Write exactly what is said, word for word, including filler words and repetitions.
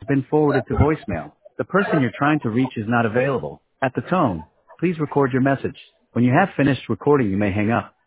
been forwarded to voicemail. The person you're trying to reach is not available. At the tone, please record your message. When you have finished recording, you may hang up.